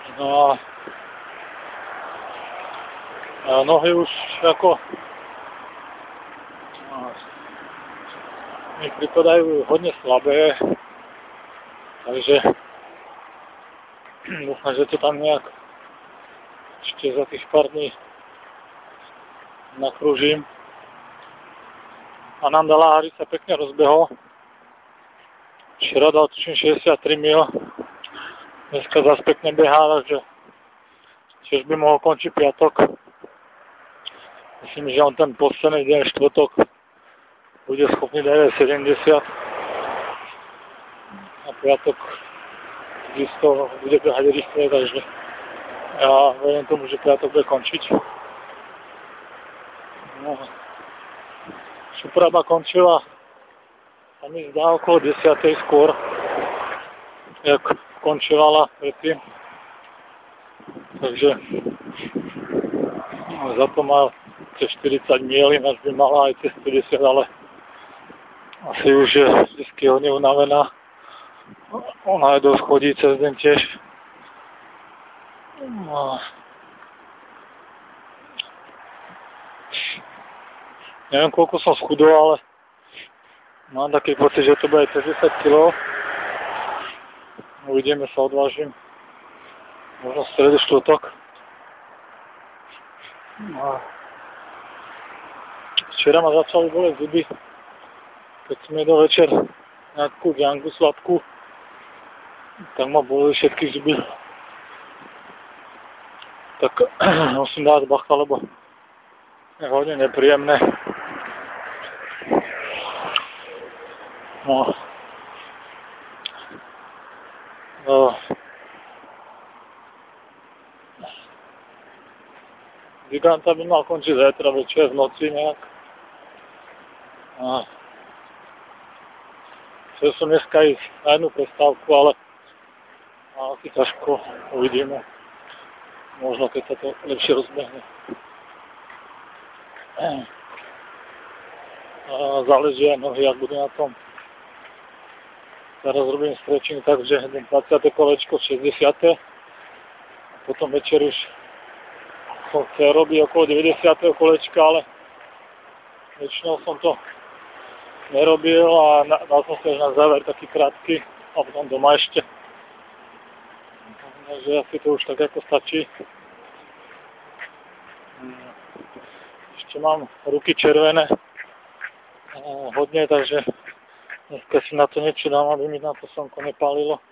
No a nohy už ako mi pripadajú hodne slabé, takže dúfam, že to tam nejak ešte za tých pár dní nakrúžim. A nám Láhari sa pekne rozbehol. Včera dal tuším 63 mil. Dneska zase pekne behá, takže tiež by mohol končiť piatok. Myslím, že on ten posledný deň štvrtok bude schopný dať 70. A piatok isto bude behať rýchle, takže ja verím tomu, že piatok bude končiť. No. Šupraba končila a mi zdá okolo 10. skôr, jak končila predtým. Takže za to má cez 40 miel, až by mala aj cez 50, ale asi už je vždycky hodne unavená. Ona aj dosť chodí cez deň tiež. No. Neviem, koľko som schudol, ale mám taký pocit, že to bude cez 10 kg. Uvidíme, sa odvážim. Možno v stredu, štvrtok. No. Včera ma začali boleť zuby, keď som jedol večer nejakú ďangu sladkú, tak ma boleli všetky zuby. Tak musím dať bacha, lebo je hodne nepríjemné. No. Giganta by mal končiť zajtra večer v noci nejak. Chcel som dneska ísť na jednu prestávku, ale asi ťažko, uvidíme. Možno keď sa to lepšie rozbehne. Záleží aj nohy, ak budú na tom. Teraz robím stretching tak, že 20. kolečko 60. A potom večer už som chcel robiť okolo 90. kolečka, ale väčšinou som to nerobil a dal som sa až na záver taký krátky a potom doma ešte. Takže asi to už tak ako stačí. Ešte mám ruky červené hodne, takže dneska si na to niečo dám, aby mi na to slnko nepálilo.